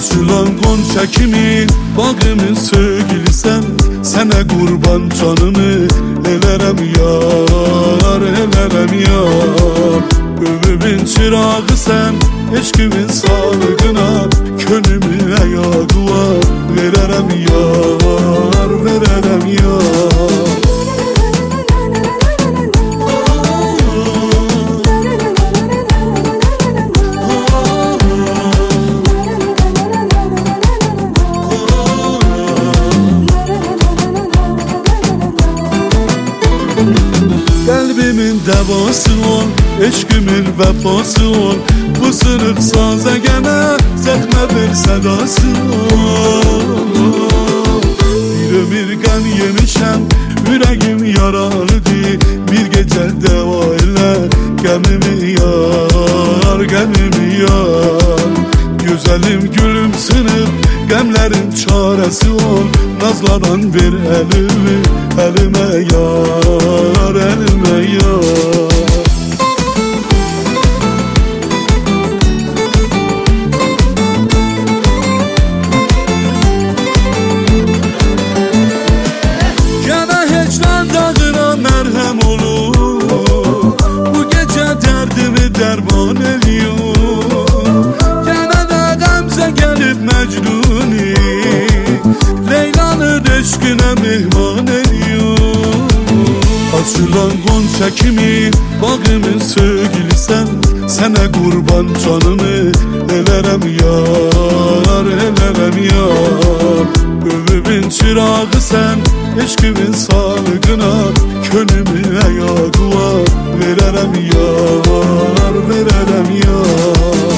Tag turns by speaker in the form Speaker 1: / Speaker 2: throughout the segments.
Speaker 1: Açılan gonca kimi bağımın sevgilisen, sana kurban canımı elerem yar, elerem yar. Ömrümün çırağı sen, eşkimin sağlığına, könlümü ayağa vererem yar, vererem yar. Kalbimin devası ol, eşkimin vefası ol. Bu sınıf saza gene zehme bir sedası ol. Bir ömürgen yemişem, yüreğim yaralıdır. Bir gece deva ile gemimi yar, gemimi yar. Güzelim gülüm sınıf, gemlerin çaresi ol. Nazladan bir elimi, elime yar, elime yar. Gene hecran dağına merhem olur, bu gece derdimi derman ediyor. Gene de gamze gelip Mecnun'i, Leyla'nın eşkine mihman ediyor. Açılan gonca kimi bağımın sevgilisen, sana kurban canımı elerem yar, elerem yar. Ömrümün çırağı sen, eşkimin sağlığına, könlümü ayağa vererem yar, vererem yar.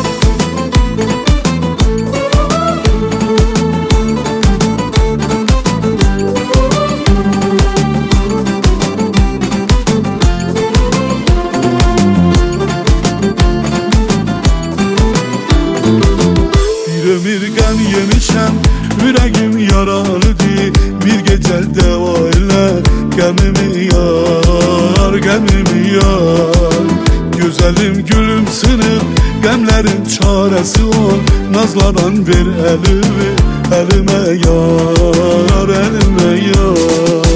Speaker 1: Ömürgen yemişem, yüreğim yaralıdır. Bir gece deva ile gemimi yar, gemimi yar. Güzelim gülüm sınıf, gemlerin çaresi ol. Nazlanan bir elimi, elime yar, elime yar.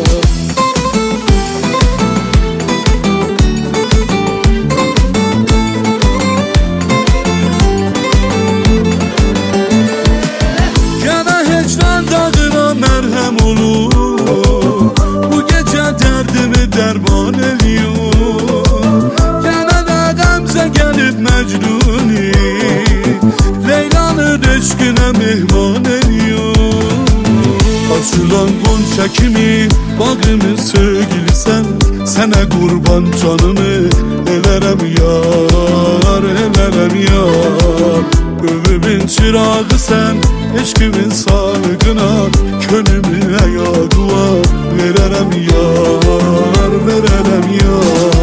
Speaker 1: Merhem olur, bu gece derdimi derman ediyor. Gene de gamze gelip Mecnun'i, Leyla'nın eşkine mihman ediyor. Açılan gonca kimi bağımın sevgilisen, sana kurban canımı elerem yar, elerem yar. Ömrümün çırağı sen, eşkimin sağlığına, könlümü ayağa vererem yar, vererem yar.